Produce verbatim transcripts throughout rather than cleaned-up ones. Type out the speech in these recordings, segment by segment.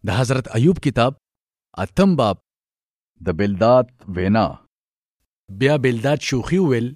د حضرت ایوب کتاب اتم باب د بلداد وینا. بیا بلداد شوخي وویل: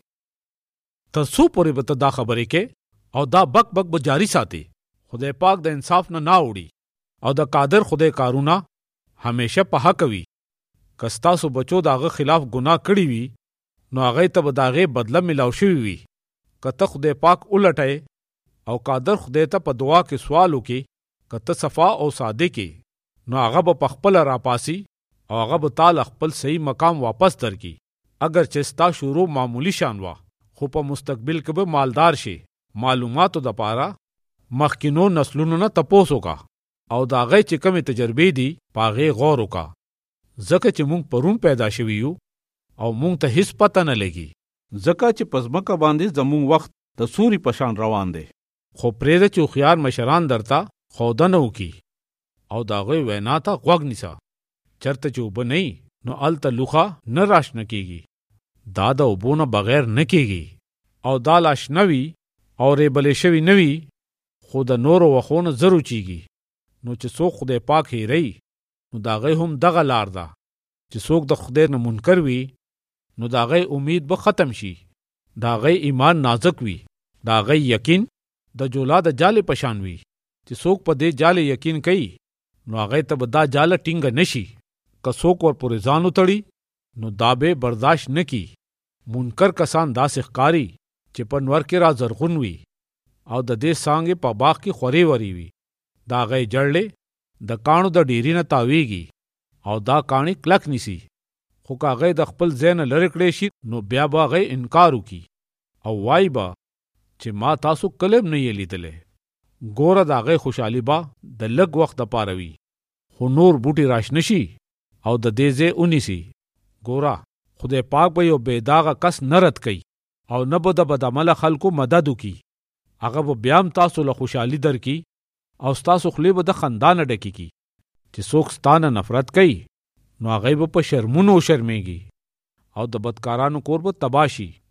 تر څو پورې به ته دا خبرې کې او دا بک بک به جاری ساتي؟ خدای پاک د انصاف نه نه اوړي او د قادر خدای کارونه همیشه په حق وي. که ستاسو بچو د هغه خلاف ګناه کړي وي نو هغې ته به د هغې بدله میلاو شوي وي. که ته خدای پاک الټئ او قادر خدای ته په دعا کې سوال وکړي، که ته صفا او صادق یې نو هغه به پخپله راپاسي او هغه به تاله خپل صحیح مقام واپس درکړي. اگر چې ستا شروع معمولی شان وه خو په مستقبل کې به مالدار شي. معلوماتو دپاره مخکینو نسلونو نه تپوس وکړه او د هغې چې کمې تجربې دي په هغې غور وکړه، ځکه چې موږ پرون پیدا شوي یو او موږ ته هیڅ پته نه لګي، ځکه چې په ځمکه باندې زموږ وخت د سوري په شان روان دی. خو پرېږده چې هوښیار مشران درته ښودنه وکړي او د هغوی وینا ته غوږ نیسه. چېرته چې اوبه نه وي نو هلته لوښه نه راشنه کېږي. دا د اوبو نه بغیر نه کېږي او دا لا شنه وي او ریبلې شوي نه وي، خو د نورو وښو نه زر وچېږي. نو چې څوک خدای پاک هېروي نو د هغې هم دغه لار ده. چې څوک د خدای نه منکر وي نو د هغې امید به ختم شي. د هغې ایمان نازک وي، د هغې یقین د جولا د جالې په شان وي. چې څوک په دې جالې یقین کوي نو هغې ته به دا جاله ټینګه نه شي. که څوک ورپورې ځان وتړي نو دا به برداشت نه کی. منکر کسان داسې ښکاري چې په نور کې را زرغون وي او د دې څانګې په باغ کې خورې ورې وي. د هغې جړلې د کاڼو د ډیري نه تاویږي او دا کاڼي کلک نیسي. خو که هغې د خپل ځای نه لرې کړی شي نو بیا به هغې انکار وکړي او وایي به چې ما تاسو کله هم نه یې لیدلی. ګوره د هغې خوشحالي به د لږ وخت دپاره وي، خو نور بوټي راشنه شي او د دې ځای ونیسي. ګوره خدای پاک به یو بېداغه کس نه رد کوي او نه به د بدعمله خلکو مدد وکړي. هغه به بیا هم تاسو له خوشحالي درکړي او ستاسو خولې به د خندا نه ډکې کړي. چې څوک ستا نه نفرت کوي نو هغوی به په شرمونو وشرمېږي او د بدکارانو کور به تباه شي.